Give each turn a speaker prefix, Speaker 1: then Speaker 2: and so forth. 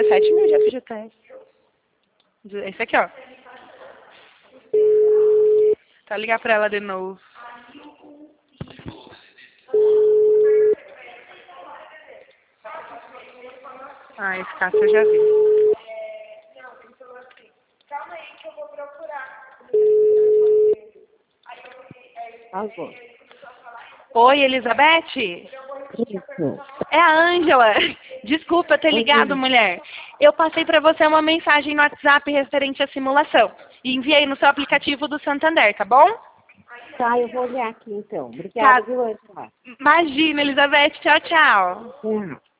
Speaker 1: 17 mil de FGTS. Esse aqui, ó. Tá, ligar pra ela de novo. Ah, esse caso eu já vi.
Speaker 2: Não, ele falou assim, calma aí que eu vou procurar.
Speaker 1: Oi, Elizabeth?
Speaker 3: Isso.
Speaker 1: É a Ângela. Desculpa ter ligado,
Speaker 3: Oi.
Speaker 1: mulher. Eu passei pra você uma mensagem no WhatsApp referente à simulação. E enviei no seu aplicativo do Santander, tá bom?
Speaker 3: Tá, eu vou olhar aqui então. Obrigada,
Speaker 1: Tá.
Speaker 3: viu, Angela?
Speaker 1: Imagina, Elizabeth. Tchau, tchau.
Speaker 3: Tchau.